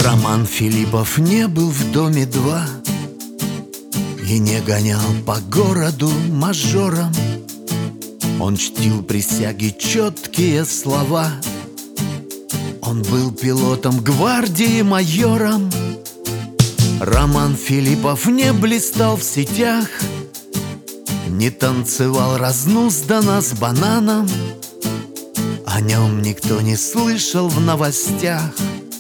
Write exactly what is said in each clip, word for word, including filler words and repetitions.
Роман Филиппов не был в доме два и не гонял по городу мажором. Он чтил присяги четкие слова. Он был пилотом гвардии, майором. Роман Филиппов не блистал в сетях, не танцевал разнузданно с бананом. О нем никто не слышал в новостях.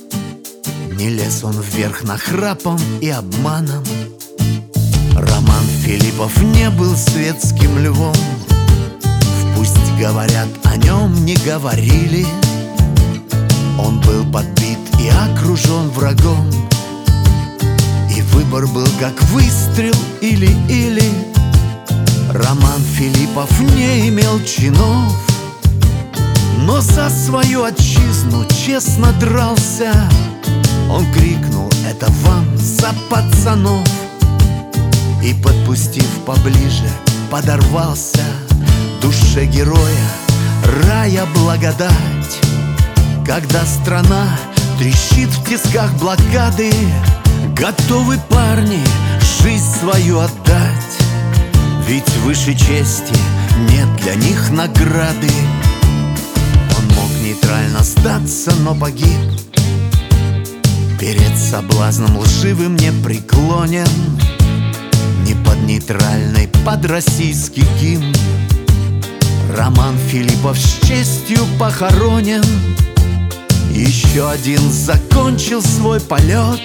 Не лез он вверх нахрапом и обманом. Роман Филиппов не был светским львом. Пусть говорят, о нем не говорили. Он был подбит и окружен врагом, и выбор был как выстрел или-или. Роман Филиппов не имел чинов, но за свою отчизну честно дрался. Он крикнул: «Это вам за пацанов!» И, подпустив поближе, подорвался. Душе героя рая благодать, когда страна трещит в тисках блокады. Готовы парни жизнь свою отдать, ведь выше чести нет для них награды. Он мог нейтрально сдаться, но погиб. Перед соблазном лживым не преклонен, не под нейтральный, под российский гимн. Роман Филиппов с честью похоронен. Еще один закончил свой полет.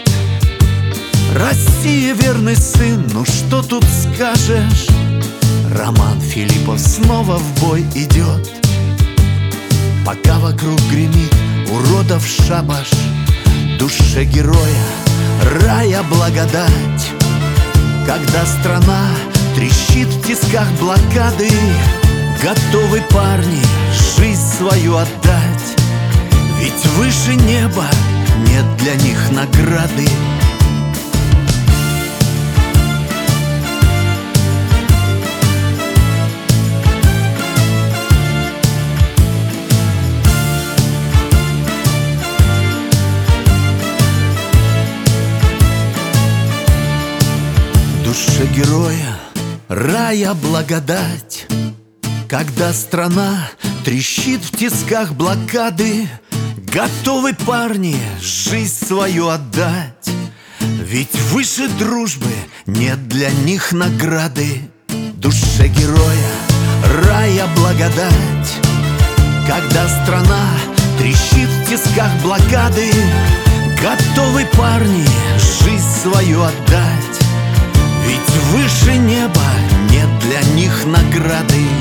Россия, верный сын, ну что тут скажешь? Роман Филиппов снова в бой идет. Пока вокруг гремит уродов шабаш, душе героя рая благодать, когда страна трещит в тисках блокады. Готовы парни жизнь свою отдать, ведь выше неба нет для них награды. Душе героя рая благодать, когда страна трещит в тисках блокады. Готовы парни жизнь свою отдать, ведь выше дружбы нет для них награды. Душе героя рая благодать, когда страна трещит в тисках блокады. Готовы парни жизнь свою отдать, ведь выше неба нет для них награды.